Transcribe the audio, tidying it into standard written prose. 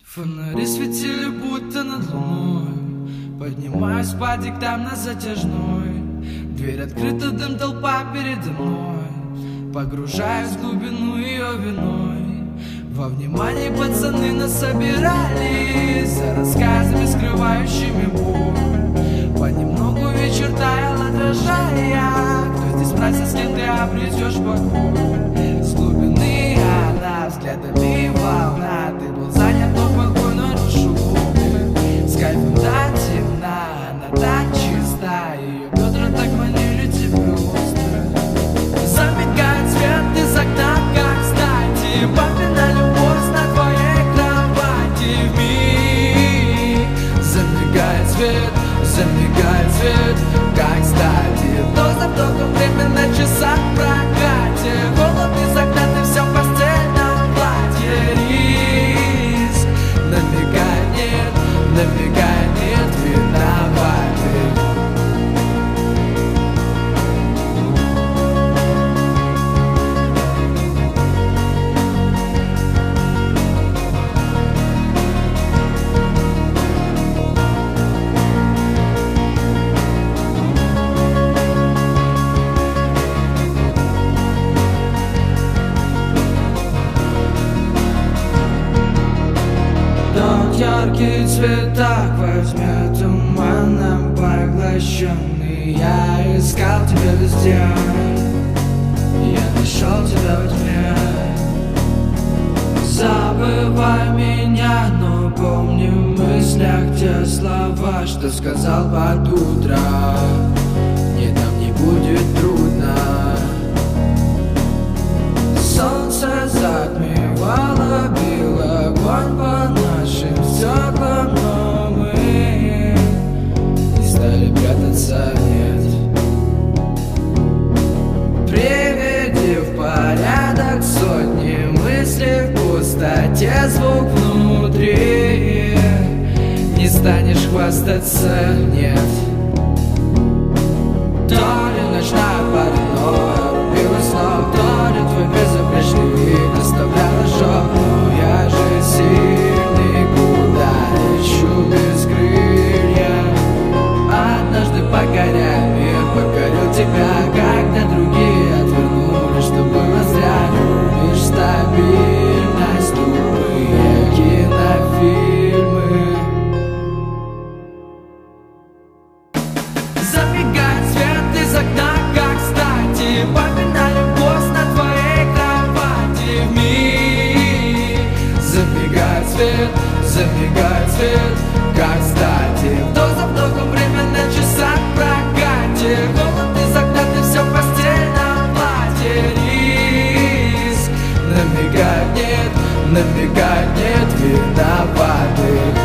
Фонари светили будто над луной. Поднимаюсь по диктам на затяжной. Дверь открыта, дым, толпа передо мной. Погружаюсь в глубину ее виной. Во внимании пацаны нас собирались, за рассказами, скрывающими боль. Понемногу вечер таял, отражая, кто здесь мразь, с кем ты обретешь покой. С глубины она взглядами волна. Ты был занят, но покой нарушил глубины. С кайфом до темна, она так чиста. Ее бедра так манили тебя остро. Замигает свет из окна, как кстати. Папина любовь на твоей кровати. В миг замигает свет, как кстати. Вдох за вдохом время на часах в прокате. Голубь из окна, ты все в постельном платье. Риск намекает нет, виноваты. Яркий цветок возьмет туманом поглощенный. Я искал тебя везде, я нашел тебя во тьме. Забывай меня, но помни в мыслях те слова, что сказал под утро. Мне там не будет трудно. Солнце затмевало, бил огонь по нашим стеклам, но мы не стали прятаться, нет. Приведи в порядок сотни мыслей в пустоте, звук внутри. Не станешь хвастаться, нет. То ли ночная паранойя рубилась снова, то ли твой безупречный вид доставлял ожог. Но я же сильный, куда лечу без крылья. Однажды покоряя мир, покорил тебя, когда другие отвернули, что было зря. Любишь стабильность, тупые кинофильмы. Забегает свет из окна, как кстати. Папина любовь на твоей кровати. В миг забегает свет, как кстати. Вдох за вдохом время на часах в прокате. Голубь из окна, ты все в постельном платье. Риск намекает нет, виноваты.